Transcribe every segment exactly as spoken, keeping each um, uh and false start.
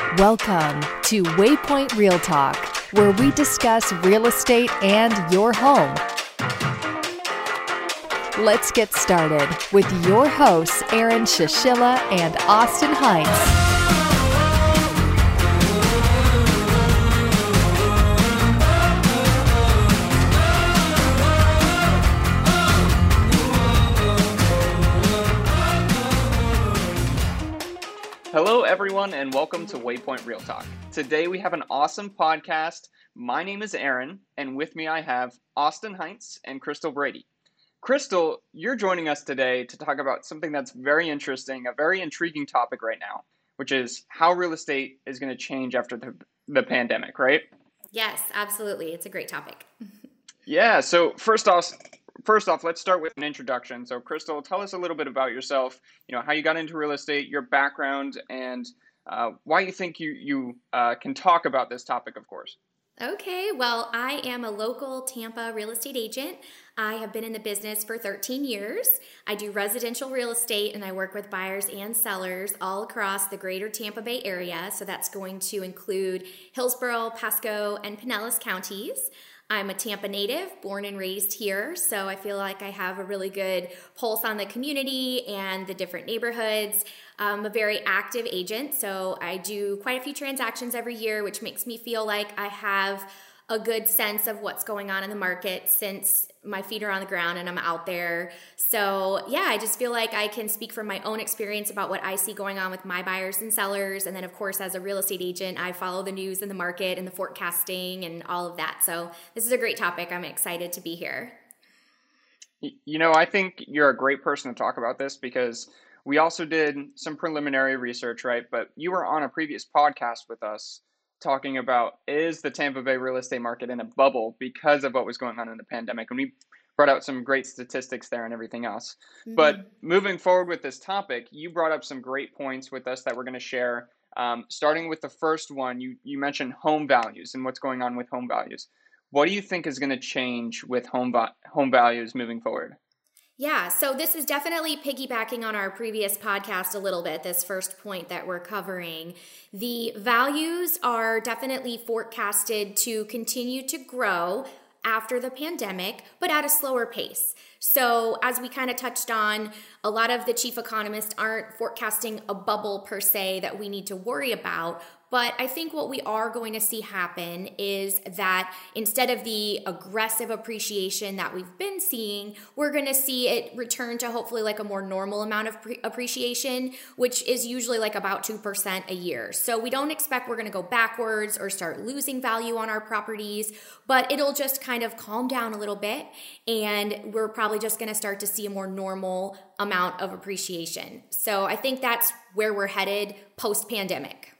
Welcome to Waypoint Real Talk, where we discuss real estate and your home. Let's get started with your hosts, Aaron Shishilla and Austin Heinz. Hello, everyone, and welcome to Waypoint Real Talk. Today, we have an awesome podcast. My name is Aaron, and with me, I have Austin Heinz and Crystal Brady. Crystal, you're joining us today to talk about something that's very interesting, a very intriguing topic right now, which is how real estate is going to change after the, the pandemic, right? Yes, absolutely. It's a great topic. Yeah, so first off, First off, let's start with an introduction. So, Crystal, tell us a little bit about yourself, you know, how you got into real estate, your background, and uh, why you think you, you uh, can talk about this topic, of course. Okay, well, I am a local Tampa real estate agent. I have been in the business for thirteen years. I do residential real estate, and I work with buyers and sellers all across the greater Tampa Bay area. So that's going to include Hillsborough, Pasco, and Pinellas counties. I'm a Tampa native, born and raised here, so I feel like I have a really good pulse on the community and the different neighborhoods. I'm a very active agent, so I do quite a few transactions every year, which makes me feel like I have a good sense of what's going on in the market since my feet are on the ground and I'm out there. So yeah, I just feel like I can speak from my own experience about what I see going on with my buyers and sellers. And then of course, as a real estate agent, I follow the news and the market and the forecasting and all of that. So this is a great topic. I'm excited to be here. You know, I think you're a great person to talk about this because we also did some preliminary research, right? But you were on a previous podcast with us talking about, is the Tampa Bay real estate market in a bubble because of what was going on in the pandemic? And we brought out some great statistics there and everything else. Mm-hmm. But moving forward with this topic, you brought up some great points with us that we're going to share. Um, starting with the first one, you, you mentioned home values and what's going on with home values. What do you think is going to change with home va- home values moving forward? Yeah, so this is definitely piggybacking on our previous podcast a little bit, this first point that we're covering. The values are definitely forecasted to continue to grow after the pandemic, but at a slower pace. So as we kind of touched on, a lot of the chief economists aren't forecasting a bubble per se that we need to worry about. But I think what we are going to see happen is that instead of the aggressive appreciation that we've been seeing, we're going to see it return to hopefully like a more normal amount of pre- appreciation, which is usually like about two percent a year. So we don't expect we're going to go backwards or start losing value on our properties, but it'll just kind of calm down a little bit. And we're probably just going to start to see a more normal amount of appreciation. So I think that's where we're headed post-pandemic.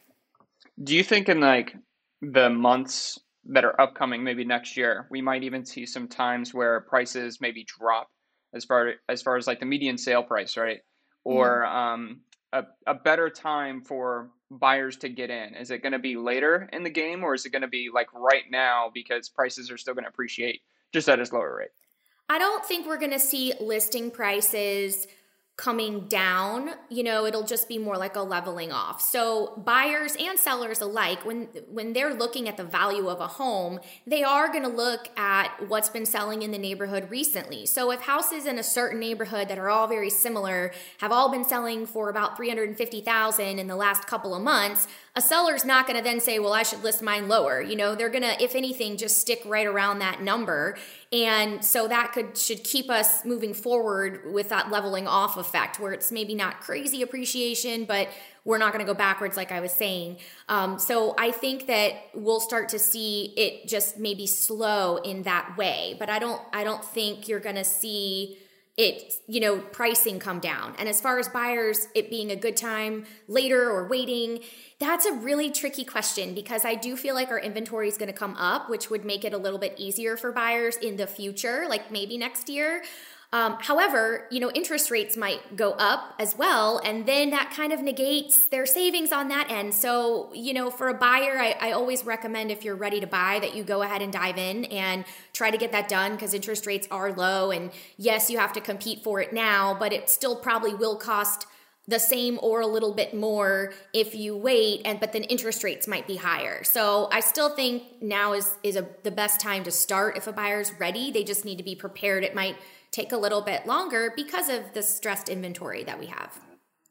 Do you think in like the months that are upcoming, maybe next year, we might even see some times where prices maybe drop as far as far as like the median sale price, right? Or mm-hmm. um, a, a better time for buyers to get in? Is it going to be later in the game, or is it going to be like right now because prices are still going to appreciate just at a slower rate? I don't think we're going to see listing prices coming down. You know, it'll just be more like a leveling off. So buyers and sellers alike, when when they're looking at the value of a home, they are going to look at what's been selling in the neighborhood recently. So if houses in a certain neighborhood that are all very similar have all been selling for about three hundred fifty thousand dollars in the last couple of months, a seller's not going to then say, well, I should list mine lower. You know, they're going to, if anything, just stick right around that number. And so that could should keep us moving forward with that leveling off effect where it's maybe not crazy appreciation, but we're not going to go backwards like I was saying. Um, so I think that we'll start to see it just maybe slow in that way. But I don't I don't think you're going to see it, you know, pricing come down. And as far as buyers, it being a good time later or waiting, that's a really tricky question because I do feel like our inventory is going to come up, which would make it a little bit easier for buyers in the future, like maybe next year. Um, however, you know, interest rates might go up as well, and then that kind of negates their savings on that end. So, you know, for a buyer, I, I always recommend if you're ready to buy that you go ahead and dive in and try to get that done because interest rates are low. And yes, you have to compete for it now, but it still probably will cost the same or a little bit more if you wait, and but then interest rates might be higher. So I still think now is is a, the best time to start if a buyer's ready. They just need to be prepared. It might take a little bit longer because of the stressed inventory that we have.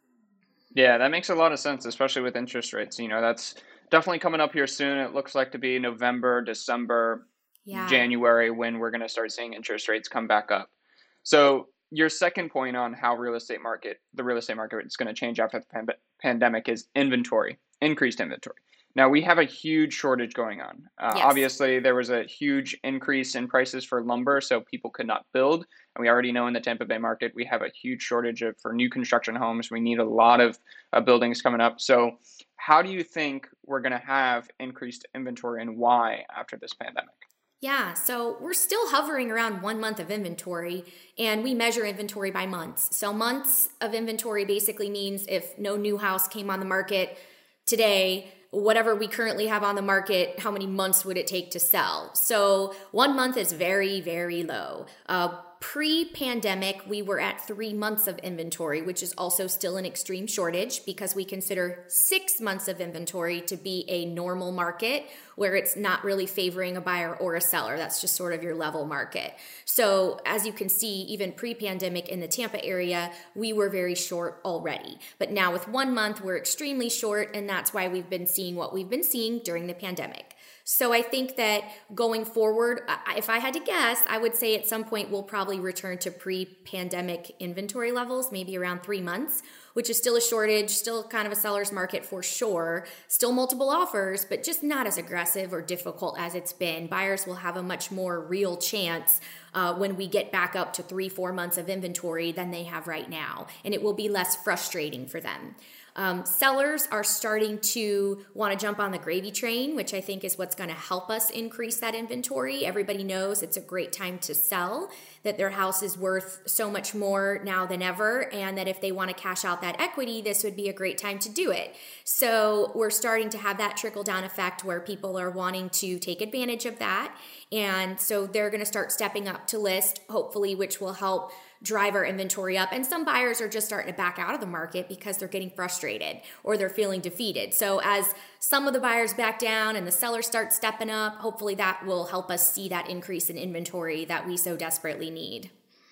Yeah, that makes a lot of sense, especially with interest rates. You know, that's definitely coming up here soon. It looks like to be November, December, Yeah. January when we're going to start seeing interest rates come back up. So your second point on how real estate market, the real estate market is going to change after the pan- pandemic is inventory, increased inventory. Now we have a huge shortage going on. Uh, Yes. Obviously, there was a huge increase in prices for lumber, so people could not build. And we already know in the Tampa Bay market, we have a huge shortage of for new construction homes. We need a lot of uh, buildings coming up. So how do you think we're going to have increased inventory and why after this pandemic? Yeah, so we're still hovering around one month of inventory, and we measure inventory by months. So months of inventory basically means if no new house came on the market today, whatever we currently have on the market, how many months would it take to sell? So one month is very, very low. Uh, Pre-pandemic, we were at three months of inventory, which is also still an extreme shortage because we consider six months of inventory to be a normal market where it's not really favoring a buyer or a seller. That's just sort of your level market. So as you can see, even pre-pandemic in the Tampa area, we were very short already. But now with one month, we're extremely short, and that's why we've been seeing what we've been seeing during the pandemic. So I think that going forward, if I had to guess, I would say at some point we'll probably return to pre-pandemic inventory levels, maybe around three months, which is still a shortage, still kind of a seller's market for sure, still multiple offers, but just not as aggressive or difficult as it's been. Buyers will have a much more real chance uh, when we get back up to three, four months of inventory than they have right now, and it will be less frustrating for them. Um, sellers are starting to want to jump on the gravy train, which I think is what's going to help us increase that inventory. Everybody knows it's a great time to sell, that their house is worth so much more now than ever, and that if they want to cash out that equity, this would be a great time to do it. So we're starting to have that trickle-down effect where people are wanting to take advantage of that, and so they're going to start stepping up to list, hopefully, which will help drive our inventory up. And some buyers are just starting to back out of the market because they're getting frustrated or they're feeling defeated. So as some of the buyers back down and the sellers start stepping up, hopefully that will help us see that increase in inventory that we so desperately need.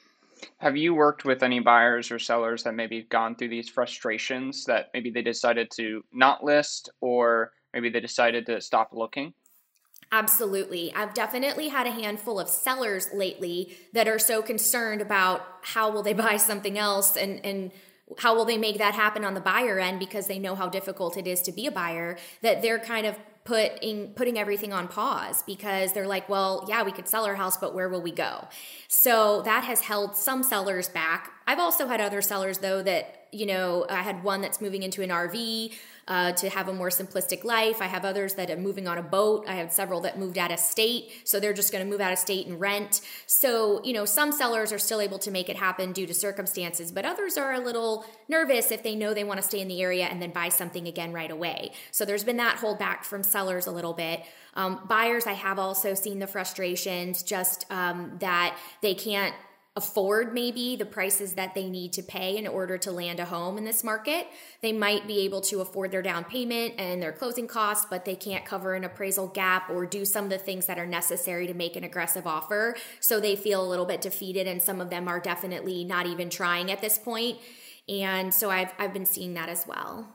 Have you worked with any buyers or sellers that maybe gone through these frustrations that maybe they decided to not list or maybe they decided to stop looking? Absolutely. I've definitely had a handful of sellers lately that are so concerned about how will they buy something else and, and how will they make that happen on the buyer end because they know how difficult it is to be a buyer, that they're kind of putting putting everything on pause because they're like, well, yeah, we could sell our house, but where will we go? So that has held some sellers back. I've also had other sellers, though, that, you know, I had one that's moving into an R V uh, to have a more simplistic life. I have others that are moving on a boat. I have several that moved out of state, so they're just going to move out of state and rent. So, you know, some sellers are still able to make it happen due to circumstances, but others are a little nervous if they know they want to stay in the area and then buy something again right away. So there's been that holdback from sellers a little bit. Um, buyers, I have also seen the frustrations, just um, that they can't afford maybe the prices that they need to pay in order to land a home in this market. They might be able to afford their down payment and their closing costs, but they can't cover an appraisal gap or do some of the things that are necessary to make an aggressive offer. So they feel a little bit defeated, and some of them are definitely not even trying at this point. And so I've I've been seeing that as well.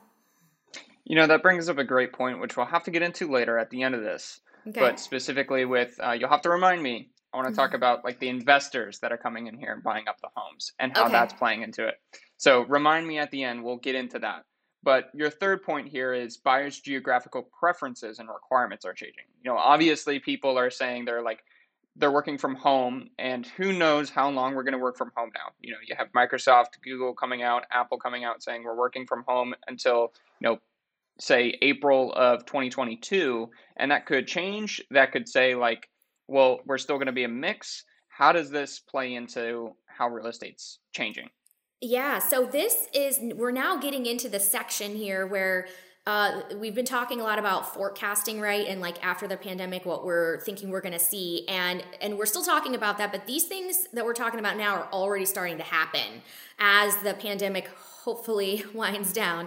You know, that brings up a great point, which we'll have to get into later at the end of this. Okay. But specifically with, uh, you'll have to remind me, I want to talk about like the investors that are coming in here and buying up the homes and how Okay. that's playing into it. So remind me at the end, we'll get into that. But your third point here is buyers' geographical preferences and requirements are changing. You know, obviously people are saying they're like, they're working from home, and who knows how long we're going to work from home now. You know, you have Microsoft, Google coming out, Apple coming out saying we're working from home until, you know, say April of twenty twenty-two, and that could change. That could say like, well, we're still going to be a mix. How does this play into how real estate's changing? Yeah, so this is, we're now getting into the section here where uh, we've been talking a lot about forecasting, right? And like after the pandemic, what we're thinking we're going to see. And, and we're still talking about that, but these things that we're talking about now are already starting to happen as the pandemic hopefully winds down.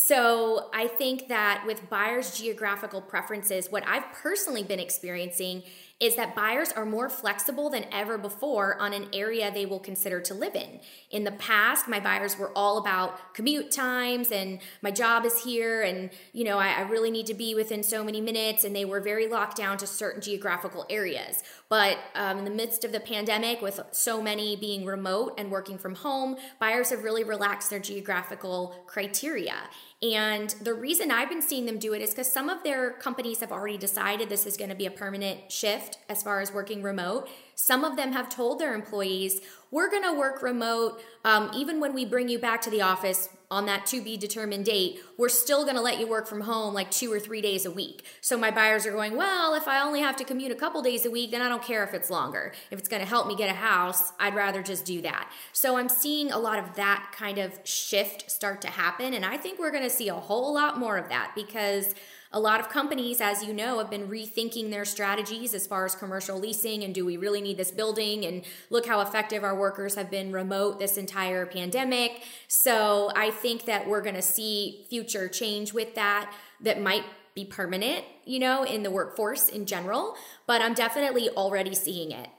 So I think that with buyers' geographical preferences, what I've personally been experiencing is that buyers are more flexible than ever before on an area they will consider to live in. In the past, my buyers were all about commute times and my job is here and, you know, I, I really need to be within so many minutes, and they were very locked down to certain geographical areas. But um, in the midst of the pandemic, with so many being remote and working from home, buyers have really relaxed their geographical criteria. And the reason I've been seeing them do it is because some of their companies have already decided this is going to be a permanent shift as far as working remote. Some of them have told their employees, we're going to work remote. Um, even when we bring you back to the office on that to be determined date, we're still going to let you work from home like two or three days a week. So my buyers are going, well, if I only have to commute a couple days a week, then I don't care if it's longer. If it's going to help me get a house, I'd rather just do that. So I'm seeing a lot of that kind of shift start to happen. And I think we're going to see a whole lot more of that because a lot of companies, as you know, have been rethinking their strategies as far as commercial leasing and do we really need this building? And look how effective our workers have been remote this entire pandemic. So I think that we're going to see future change with that that might be permanent, you know, in the workforce in general. But I'm definitely already seeing it.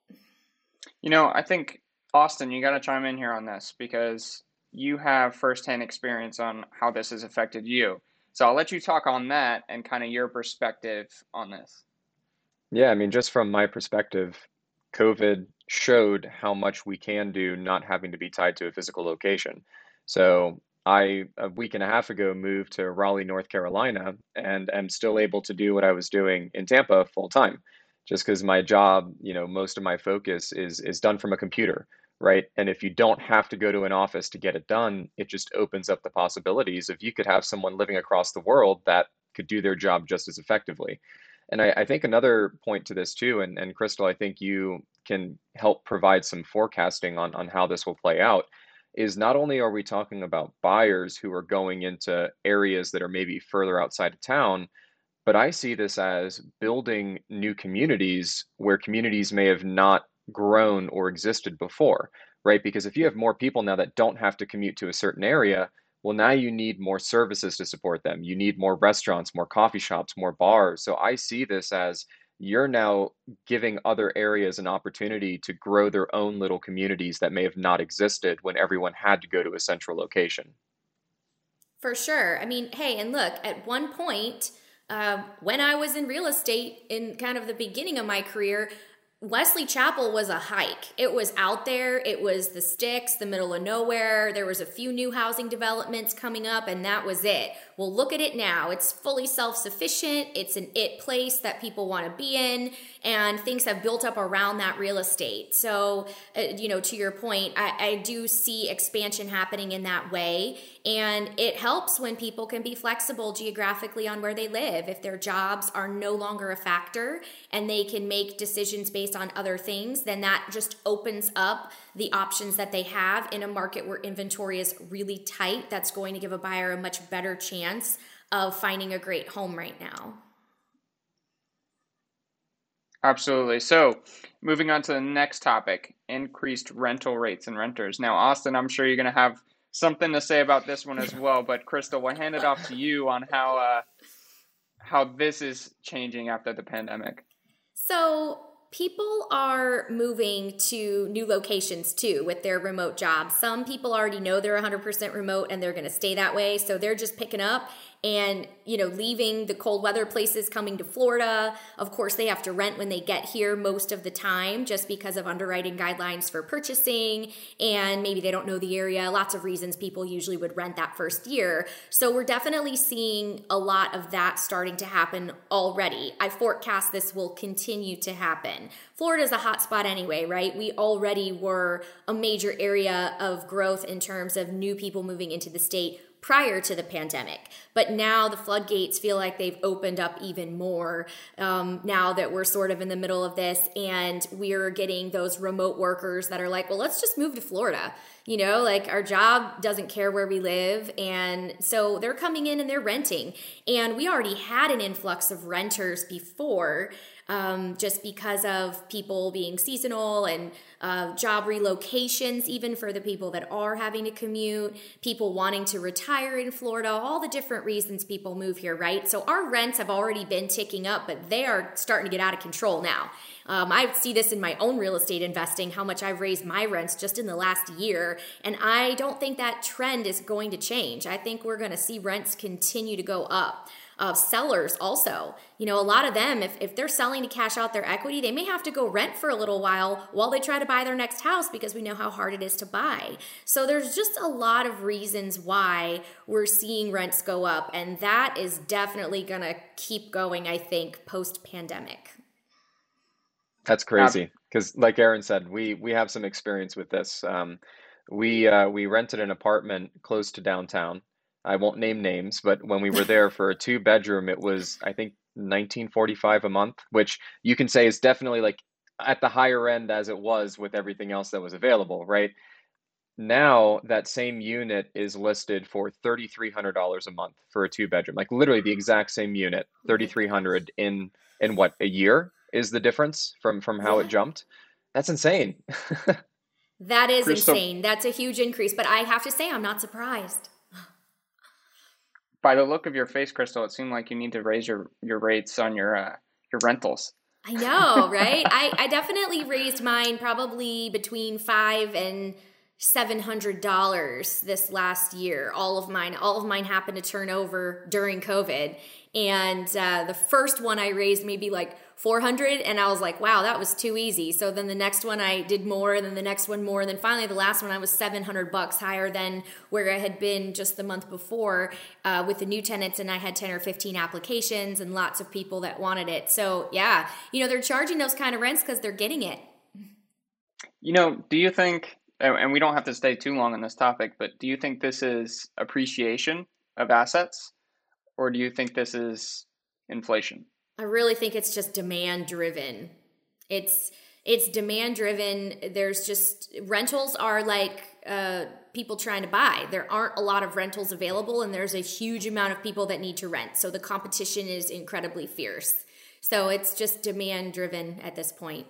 You know, I think, Austin, you got to chime in here on this because you have firsthand experience on how this has affected you. So I'll let you talk on that and kind of your perspective on this. Yeah, I mean, just from my perspective, COVID showed how much we can do not having to be tied to a physical location. So I, a week and a half ago, moved to Raleigh, North Carolina, and am still able to do what I was doing in Tampa full time, just because my job, you know, most of my focus is is done from a computer. Right. And if you don't have to go to an office to get it done, it just opens up the possibilities of you could have someone living across the world that could do their job just as effectively. And I, I think another point to this too, and, and Crystal, I think you can help provide some forecasting on, on how this will play out, is not only are we talking about buyers who are going into areas that are maybe further outside of town, but I see this as building new communities where communities may have not grown or existed before, right? Because if you have more people now that don't have to commute to a certain area, well, now you need more services to support them. You need more restaurants, more coffee shops, more bars. So I see this as you're now giving other areas an opportunity to grow their own little communities that may have not existed when everyone had to go to a central location. For sure. I mean, hey, and look, at one point, uh, when I was in real estate in kind of the beginning of my career, Wesley Chapel was a hike. It was out there. It was the sticks, the middle of nowhere. There was a few new housing developments coming up, and that was it. Well, look at it now. It's fully self-sufficient. It's an it place that people want to be in, and things have built up around that real estate. So, uh, you know, to your point, I, I do see expansion happening in that way, and it helps when people can be flexible geographically on where they live. If their jobs are no longer a factor and they can make decisions based on other things, then that just opens up the options that they have in a market where inventory is really tight. That's going to give a buyer a much better chance of finding a great home right now. Absolutely. So moving on to the next topic, increased rental rates and renters. Now, Austin, I'm sure you're going to have something to say about this one as well, but Crystal, we'll hand it off to you on how uh, how this is changing after the pandemic. So people are moving to new locations too with their remote jobs. Some people already know they're one hundred percent remote and they're going to stay that way. So they're just picking up and, you know, leaving the cold weather places, coming to Florida. Of course, they have to rent when they get here most of the time just because of underwriting guidelines for purchasing, and maybe they don't know the area. Lots of reasons people usually would rent that first year. So we're definitely seeing a lot of that starting to happen already. I forecast this will continue to happen. Florida's a hot spot anyway, right? We already were a major area of growth in terms of new people moving into the state prior to the pandemic. But now the floodgates feel like they've opened up even more um, now that we're sort of in the middle of this, and we're getting those remote workers that are like, well, let's just move to Florida. You know, like our job doesn't care where we live. And so they're coming in and they're renting. And we already had an influx of renters before, um, just because of people being seasonal and uh, job relocations, even for the people that are having to commute, people wanting to retire in Florida, all the different reasons people move here, right? So our rents have already been ticking up, but they are starting to get out of control now. Um, I see this in my own real estate investing, how much I've raised my rents just in the last year. And I don't think that trend is going to change. I think we're going to see rents continue to go up. Uh, sellers also, you know, a lot of them, if, if they're selling to cash out their equity, they may have to go rent for a little while while they try to buy their next house because we know how hard it is to buy. So there's just a lot of reasons why we're seeing rents go up. And that is definitely going to keep going, I think, post-pandemic. That's crazy because, like Erin said, we we have some experience with this. Um, we uh, we rented an apartment close to downtown. I won't name names, but when we were there for a two bedroom, it was I think nineteen forty-five a month, which you can say is definitely like at the higher end as it was with everything else that was available, right? Now that same unit is listed for thirty-three hundred dollars a month for a two bedroom, like literally the exact same unit, thirty-three hundred in in what, a year is the difference from from how it jumped. That's insane. That is Crystal, insane. That's a huge increase, but I have to say I'm not surprised. by the look of your face, Crystal, it seemed like you need to raise your, your rates on your uh, your rentals. I know, right? I, I definitely raised mine probably between five and seven hundred dollars this last year. All of mine, all of mine happened to turn over during COVID, and uh, the first one I raised maybe like four hundred, and I was like, wow, that was too easy. So then the next one I did more, and then the next one more, and then finally the last one I was seven hundred bucks higher than where I had been just the month before uh, with the new tenants, and I had ten or fifteen applications and lots of people that wanted it. So yeah, you know, they're charging those kind of rents because they're getting it. You know, do you think, and we don't have to stay too long on this topic, but do you think this is appreciation of assets, or do you think this is inflation? I really think it's just demand driven. It's it's demand driven. There's just rentals are like uh, people trying to buy. There aren't a lot of rentals available, and there's a huge amount of people that need to rent. So the competition is incredibly fierce. So it's just demand driven at this point.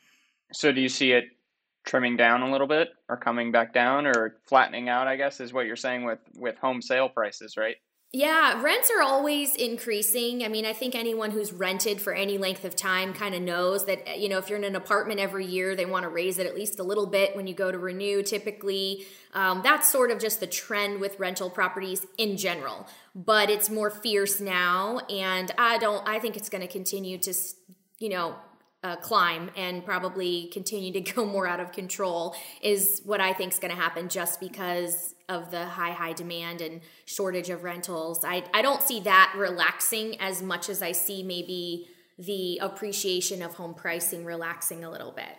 So do you see it trimming down a little bit, or coming back down, or flattening out, I guess, is what you're saying with, with home sale prices, right? Yeah, rents are always increasing. I mean, I think anyone who's rented for any length of time kind of knows that, you know, if you're in an apartment every year, they want to raise it at least a little bit when you go to renew, typically. Um, that's sort of just the trend with rental properties in general. But it's more fierce now, and I don't, I think it's going to continue to, you know, Uh, climb and probably continue to go more out of control is what I think is going to happen just because of the high, high demand and shortage of rentals. I, I don't see that relaxing as much as I see maybe the appreciation of home pricing relaxing a little bit.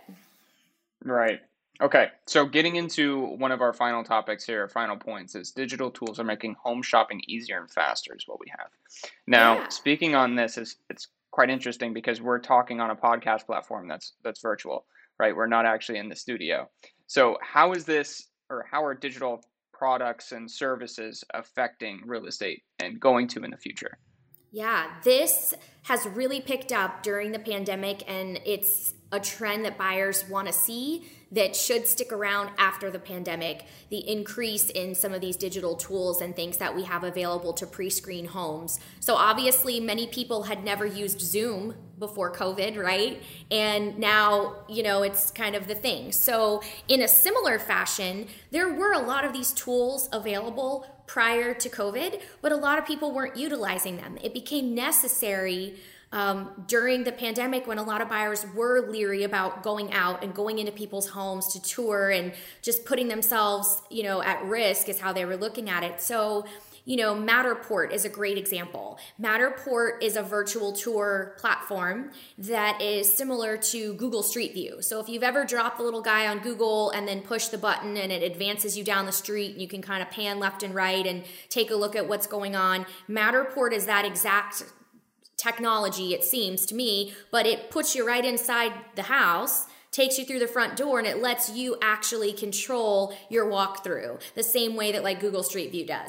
Right. Okay. So getting into one of our final topics here, final points, is digital tools are making home shopping easier and faster is what we have. Now, Yeah. speaking on this, is it's quite interesting because we're talking on a podcast platform that's that's virtual, right? We're not actually in the studio. So how is this, or how are digital products and services affecting real estate and going to in the future? Yeah, this has really picked up during the pandemic, and it's a trend that buyers want to see that should stick around after the pandemic. The increase in some of these digital tools and things that we have available to pre-screen homes. So obviously many people had never used Zoom before COVID, right? And now, you know, it's kind of the thing. So in a similar fashion, there were a lot of these tools available prior to COVID, but a lot of people weren't utilizing them. It became necessary Um, during the pandemic, when a lot of buyers were leery about going out and going into people's homes to tour and just putting themselves, you know, at risk is how they were looking at it. So, you know, Matterport is a great example. Matterport is a virtual tour platform that is similar to Google Street View. So if you've ever dropped the little guy on Google and then push the button and it advances you down the street and you can kind of pan left and right and take a look at what's going on, Matterport is that exact technology, it seems to me, but it puts you right inside the house, takes you through the front door and it lets you actually control your walkthrough the same way that like Google Street View does.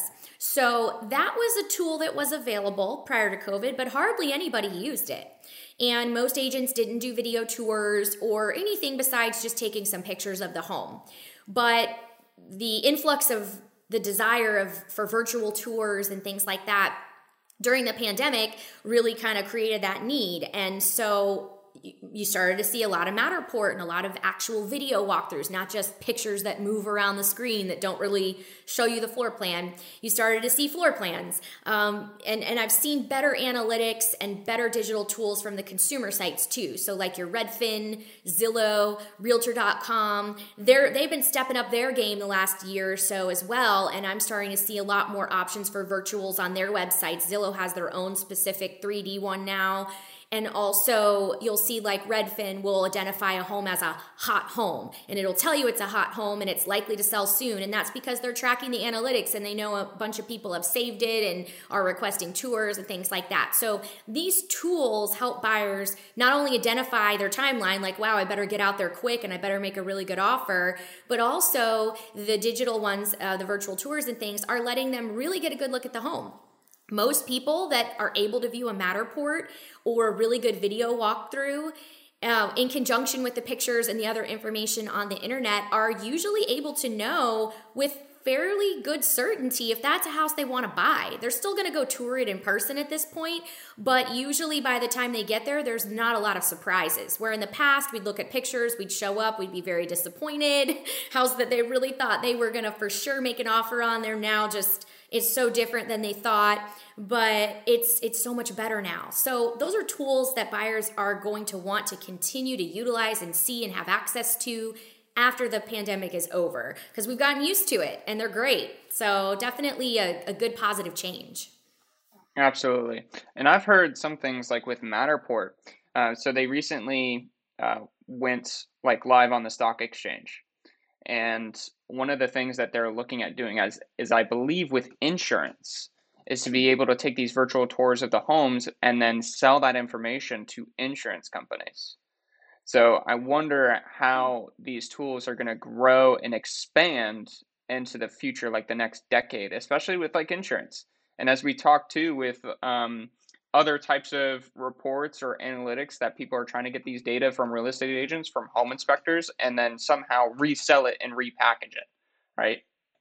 So that was a tool that was available prior to COVID, but hardly anybody used it. And most agents didn't do video tours or anything besides just taking some pictures of the home. But the influx of the desire of for virtual tours and things like that during the pandemic really kind of created that need. And so you started to see a lot of Matterport and a lot of actual video walkthroughs, not just pictures that move around the screen that don't really show you the floor plan. You started to see floor plans. Um, and, and I've seen better analytics and better digital tools from the consumer sites too. So like your Redfin, Zillow, Realtor dot com, they're, they've been stepping up their game the last year or so as well. And I'm starting to see a lot more options for virtuals on their websites. Zillow has their own specific three D one now. And also you'll see like Redfin will identify a home as a hot home and it'll tell you it's a hot home and it's likely to sell soon. And that's because they're tracking the analytics and they know a bunch of people have saved it and are requesting tours and things like that. So these tools help buyers not only identify their timeline, like, wow, I better get out there quick and I better make a really good offer, but also the digital ones, uh, the virtual tours and things are letting them really get a good look at the home. Most people that are able to view a Matterport or a really good video walkthrough uh, in conjunction with the pictures and the other information on the internet are usually able to know with fairly good certainty if that's a house they want to buy. They're still going to go tour it in person at this point, but usually by the time they get there, there's not a lot of surprises. Where in the past, we'd look at pictures, we'd show up, we'd be very disappointed. House that they really thought they were going to for sure make an offer on, they're now just... it's so different than they thought, but it's it's so much better now. So those are tools that buyers are going to want to continue to utilize and see and have access to after the pandemic is over, because we've gotten used to it and they're great. So definitely a, a good positive change. Absolutely. And I've heard some things like with Matterport. Uh, so they recently uh, went like live on the stock exchange. And one of the things that they're looking at doing as is, I believe, with insurance, is to be able to take these virtual tours of the homes and then sell that information to insurance companies. So I wonder how these tools are going to grow and expand into the future, like the next decade, especially with like insurance. And as we talk too with um, other types of reports or analytics that people are trying to get these data from real estate agents, from home inspectors, and then somehow resell it and repackage it, right?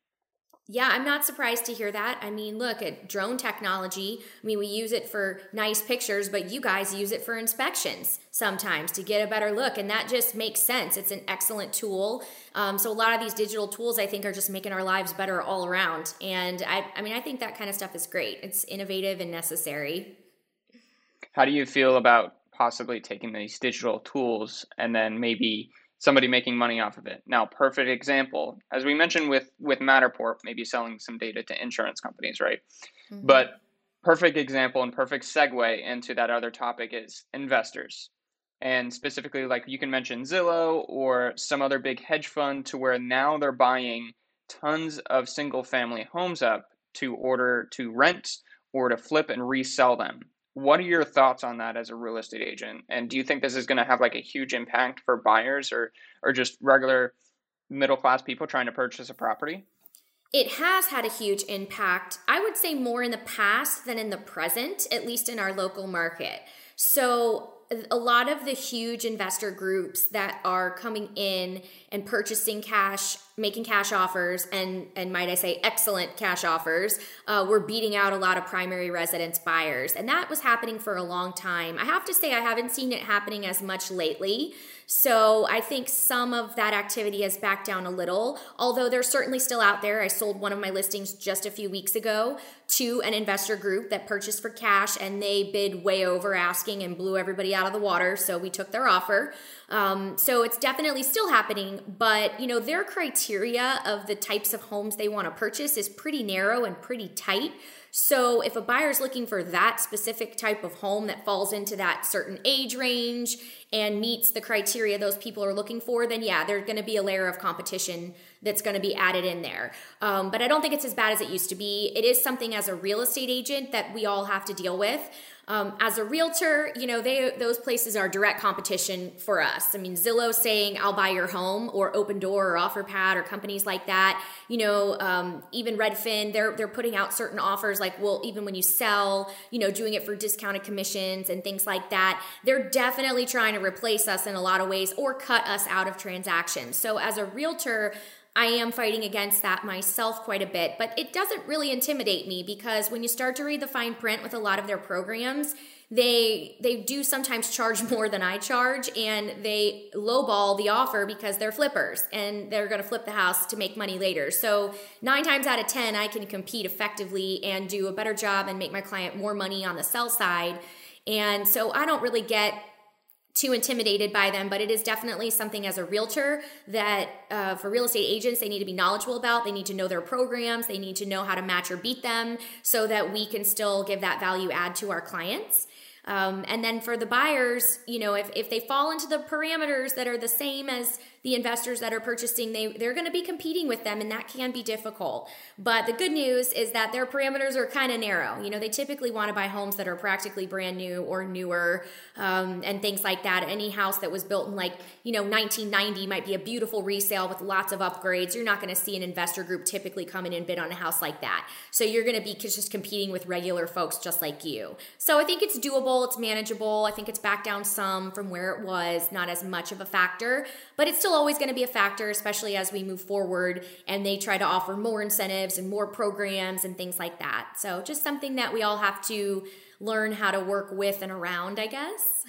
Yeah, I'm not surprised to hear that. I mean, look at drone technology. I mean, we use it for nice pictures, but you guys use it for inspections sometimes to get a better look. And that just makes sense. It's an excellent tool. Um, so a lot of these digital tools, I think, are just making our lives better all around. And I, I mean, I think that kind of stuff is great. It's innovative and necessary. How do you feel about possibly taking these digital tools and then maybe somebody making money off of it? Now, perfect example, as we mentioned with, with Matterport, maybe selling some data to insurance companies, right? Mm-hmm. But perfect example and perfect segue into that other topic is investors. And specifically, like you can mention Zillow or some other big hedge fund, to where now they're buying tons of single family homes up to order to rent or to flip and resell them. What are your thoughts on that as a real estate agent? And do you think this is going to have like a huge impact for buyers or or just regular middle class people trying to purchase a property? It has had a huge impact. I would say more in the past than in the present, at least in our local market. So a lot of the huge investor groups that are coming in and purchasing cash, making cash offers, and and might I say excellent cash offers, uh, were beating out a lot of primary residence buyers. And that was happening for a long time. I have to say I haven't seen it happening as much lately. So I think some of that activity has backed down a little, although they're certainly still out there. I sold one of my listings just a few weeks ago to an investor group that purchased for cash, and they bid way over asking and blew everybody out of the water. So we took their offer. Um, so it's definitely still happening, but you know, their criteria of the types of homes they want to purchase is pretty narrow and pretty tight. So if a buyer is looking for that specific type of home that falls into that certain age range and meets the criteria those people are looking for, then yeah, there's going to be a layer of competition that's going to be added in there. Um, but I don't think it's as bad as it used to be. It is something as a real estate agent that we all have to deal with. Um, as a realtor, you know, they those places are direct competition for us. I mean, Zillow saying, I'll buy your home, or Open Door or OfferPad or companies like that. You know, um, even Redfin, they're they're putting out certain offers like, well, even when you sell, you know, doing it for discounted commissions and things like that. They're definitely trying to replace us in a lot of ways or cut us out of transactions. So as a realtor, I am fighting against that myself quite a bit, but it doesn't really intimidate me, because when you start to read the fine print with a lot of their programs, they they do sometimes charge more than I charge, and they lowball the offer because they're flippers and they're going to flip the house to make money later. So nine times out of ten, I can compete effectively and do a better job and make my client more money on the sell side. And so I don't really get too intimidated by them, but it is definitely something as a realtor that uh, for real estate agents, they need to be knowledgeable about. They need to know their programs. They need to know how to match or beat them so that we can still give that value add to our clients. Um, and then for the buyers, you know, if, if they fall into the parameters that are the same as the investors that are purchasing, they, they're going to be competing with them, and that can be difficult. But the good news is that their parameters are kind of narrow. You know, they typically want to buy homes that are practically brand new or newer, um, and things like that. Any house that was built in like, you know, nineteen ninety might be a beautiful resale with lots of upgrades. You're not going to see an investor group typically come in and bid on a house like that. So you're going to be just competing with regular folks just like you. So I think it's doable. It's manageable. I think it's back down some from where it was, not as much of a factor, but it's still always going to be a factor, especially as we move forward and they try to offer more incentives and more programs and things like that. So just something that we all have to learn how to work with and around, I guess.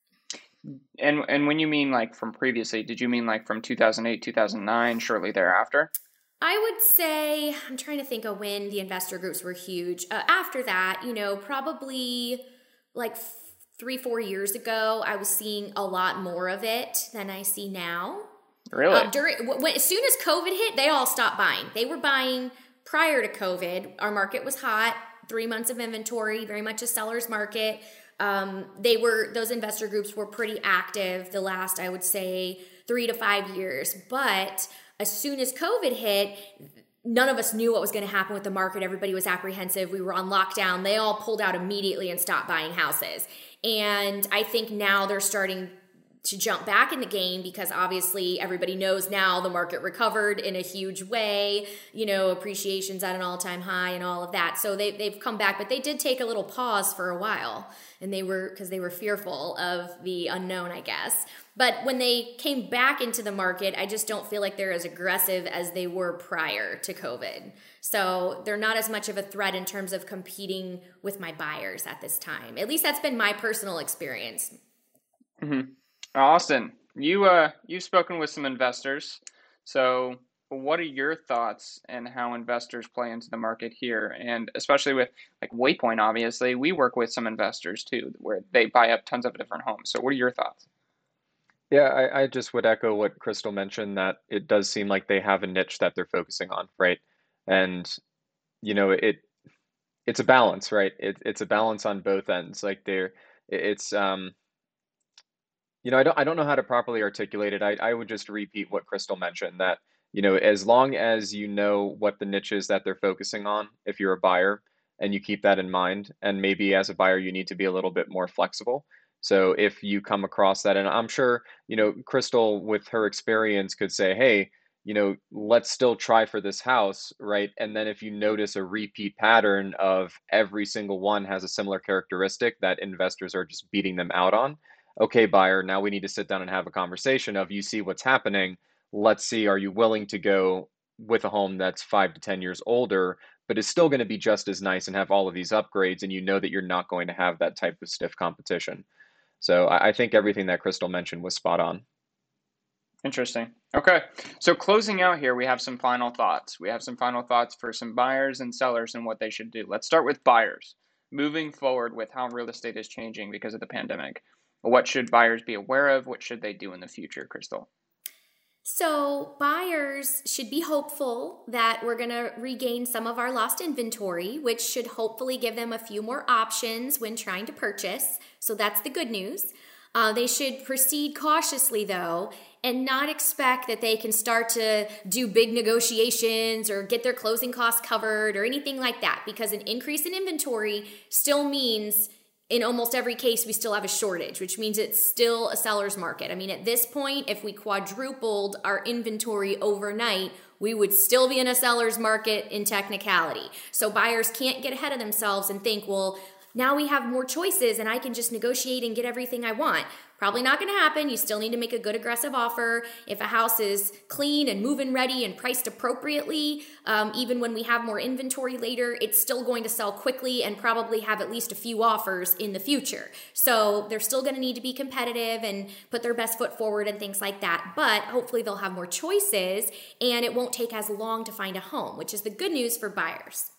And and when you mean like from previously, did you mean like from two thousand eight, two thousand nine, shortly thereafter? I would say, I'm trying to think of when the investor groups were huge. Uh, after that, you know, probably like three, four years ago, I was seeing a lot more of it than I see now. Really? Um, during when, as soon as COVID hit, they all stopped buying. They were buying prior to COVID. Our market was hot, three months of inventory, very much a seller's market. Um, they were those investor groups were pretty active the last, I would say, three to five years. But as soon as COVID hit, none of us knew what was going to happen with the market. Everybody was apprehensive. We were on lockdown. They all pulled out immediately and stopped buying houses. And I think now they're starting to jump back in the game because obviously everybody knows now the market recovered in a huge way, you know, appreciation's at an all-time high and all of that. So they, they've come back, but they did take a little pause for a while, and they were, because they were fearful of the unknown, I guess. But when they came back into the market, I just don't feel like they're as aggressive as they were prior to COVID. So they're not as much of a threat in terms of competing with my buyers at this time. At least that's been my personal experience. Mm-hmm. Austin, you uh you've spoken with some investors. So what are your thoughts and how investors play into the market here? And especially with like Waypoint, obviously, we work with some investors too, where they buy up tons of different homes. So what are your thoughts? Yeah, I, I just would echo what Crystal mentioned, that it does seem like they have a niche that they're focusing on, right? And you know, it it's a balance, right? It, it's a balance on both ends. Like they're it's um you know, I don't I don't know how to properly articulate it. I, I would just repeat what Crystal mentioned, that, you know, as long as you know what the niche is that they're focusing on, if you're a buyer, and you keep that in mind, and maybe as a buyer, you need to be a little bit more flexible. So if you come across that, and I'm sure, you know, Crystal with her experience could say, hey, you know, let's still try for this house, right? And then if you notice a repeat pattern of every single one has a similar characteristic that investors are just beating them out on, okay, buyer, now we need to sit down and have a conversation of, you see what's happening. Let's see, are you willing to go with a home that's five to ten years older, but is still going to be just as nice and have all of these upgrades, and you know that you're not going to have that type of stiff competition. So I, I think everything that Crystal mentioned was spot on. Interesting. Okay. So closing out here, we have some final thoughts. We have some final thoughts for some buyers and sellers and what they should do. Let's start with buyers. Moving forward with how real estate is changing because of the pandemic. What should buyers be aware of? What should they do in the future, Crystal? So buyers should be hopeful that we're going to regain some of our lost inventory, which should hopefully give them a few more options when trying to purchase. So that's the good news. Uh, they should proceed cautiously, though, and not expect that they can start to do big negotiations or get their closing costs covered or anything like that, because an increase in inventory still means in almost every case we still have a shortage, which means it's still a seller's market. I mean, at this point, if we quadrupled our inventory overnight, we would still be in a seller's market in technicality. So buyers can't get ahead of themselves and think, well, now we have more choices and I can just negotiate and get everything I want. Probably not going to happen. You still need to make a good aggressive offer. If a house is clean and move-in ready and priced appropriately, um, even when we have more inventory later, it's still going to sell quickly and probably have at least a few offers in the future. So they're still going to need to be competitive and put their best foot forward and things like that. But hopefully they'll have more choices and it won't take as long to find a home, which is the good news for buyers.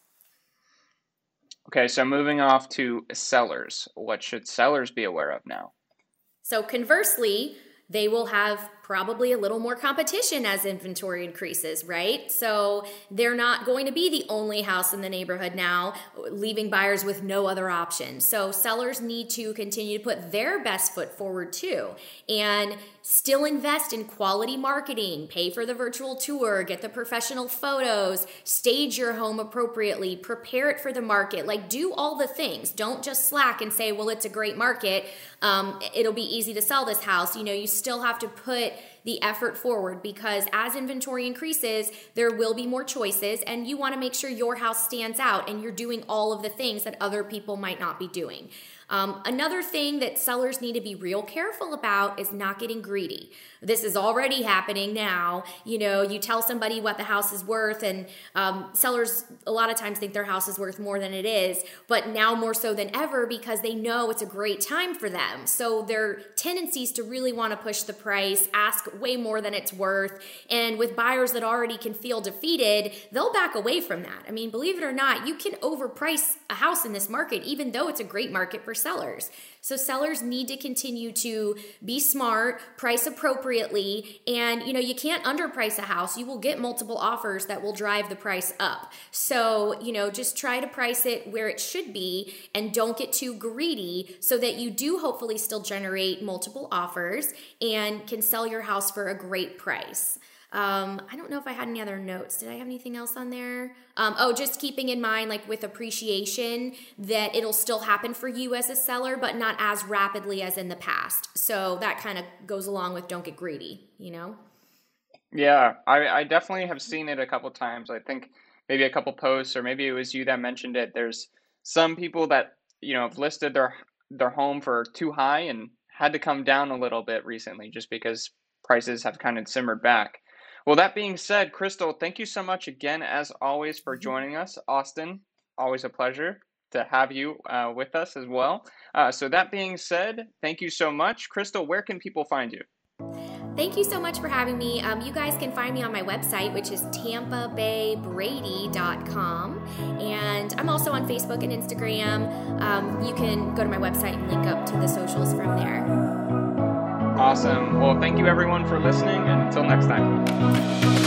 Okay, so moving off to sellers. What should sellers be aware of now? So conversely, they will have probably a little more competition as inventory increases, right? So they're not going to be the only house in the neighborhood now, leaving buyers with no other option. So sellers need to continue to put their best foot forward too, and still invest in quality marketing, pay for the virtual tour, get the professional photos, stage your home appropriately, prepare it for the market, like do all the things. Don't just slack and say, well, it's a great market. Um, it'll be easy to sell this house. You know, you still have to put the effort forward, because as inventory increases, there will be more choices and you want to make sure your house stands out and you're doing all of the things that other people might not be doing. Um, another thing that sellers need to be real careful about is not getting greedy. This is already happening now. You know, you tell somebody what the house is worth, and um, sellers a lot of times think their house is worth more than it is, but now more so than ever because they know it's a great time for them. So their tendencies to really want to push the price, ask way more than it's worth, and with buyers that already can feel defeated, they'll back away from that. I mean, believe it or not, you can overprice a house in this market, even though it's a great market for sellers. So sellers need to continue to be smart, price appropriately, and you know, you can't underprice a house. You will get multiple offers that will drive the price up. So, you know, just try to price it where it should be and don't get too greedy so that you do hopefully still generate multiple offers and can sell your house for a great price. Um, I don't know if I had any other notes. Did I have anything else on there? Um, oh, just keeping in mind, like with appreciation, that it'll still happen for you as a seller, but not as rapidly as in the past. So that kind of goes along with don't get greedy, you know? Yeah, I, I definitely have seen it a couple times. I think maybe a couple posts, or maybe it was you that mentioned it. There's some people that, you know, have listed their their home for too high and had to come down a little bit recently just because prices have kind of simmered back. Well, that being said, Crystal, thank you so much again, as always, for joining us. Austin, always a pleasure to have you uh, with us as well. Uh, so that being said, thank you so much. Crystal, where can people find you? Thank you so much for having me. Um, you guys can find me on my website, which is tampa bay brady dot com. And I'm also on Facebook and Instagram. Um, you can go to my website and link up to the socials from there. Awesome. Well, thank you everyone for listening, and until next time.